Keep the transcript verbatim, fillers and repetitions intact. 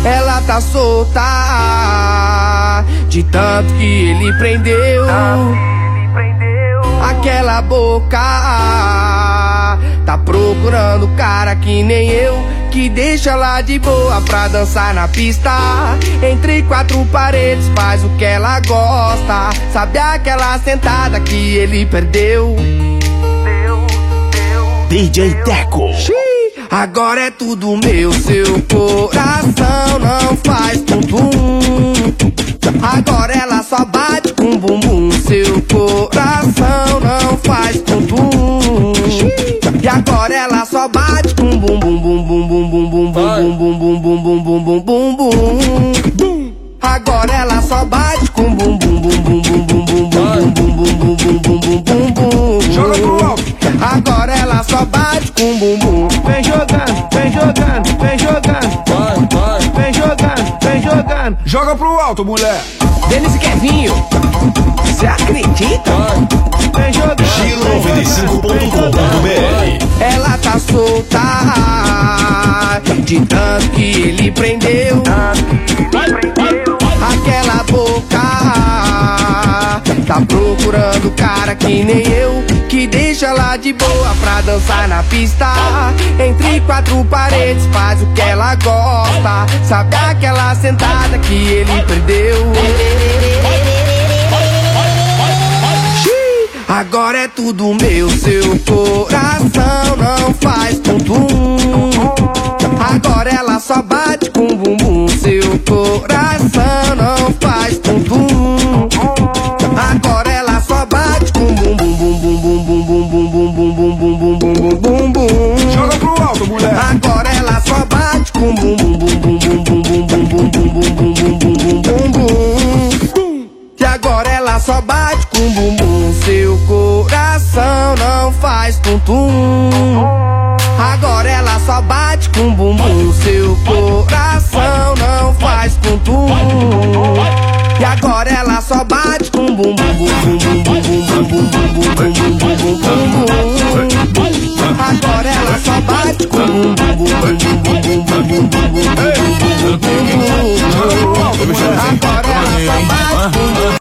Ela tá solta de tanto que ele prendeu. Aquela boca tá procurando cara que nem eu, que deixa ela de boa pra dançar na pista. Entre quatro paredes faz o que ela gosta. Sabe aquela sentada que ele perdeu? D J Teco. Agora é tudo meu, seu coração não faz tum-tum. Agora ela só bate com bumbum, seu coração não faz tum-tum. E agora ela só bate com bum bum bum bum bum bum bum bum bum bum bum bum bum bum bum bum. Agora ela só bate com bum bum bum bum bum bum bum bum bum bum bum bum bum bum bum. Joga pro alto. Agora ela só bate com bumbum. Vem jogando, vem jogando, vem jogando. Vai, vai. Vem jogando, vem jogando. Joga pro alto, mulher. Denise Kevinho, cê acredita? Vai. Vem jogando. Giro noventa e cinco ponto com ponto B R. Ela tá solta de tanto que ele prendeu. Aquela boca tá procurando cara que nem eu, que deixa ela de boa pra dançar na pista. Entre quatro paredes faz o que ela gosta. Sabe aquela sentada que ele perdeu? Agora é tudo meu, seu coração não faz tum-tum. Agora ela só bate com bumbum, seu coração não faz tum-tum. Agora ela só bate com bum bum bum bum bum bum bum bum bum bum bum bum bum bum bum bum. Joga pro alto, mulher. Agora ela só bate com bum bum bum bum bum bum bum bum bum bum bum bum bum bum bum. E agora ela só bate com bumbum, seu coração não faz tum-tum. Agora ela só bate com bumbum, seu coração não faz tum-tum. E agora ela só bate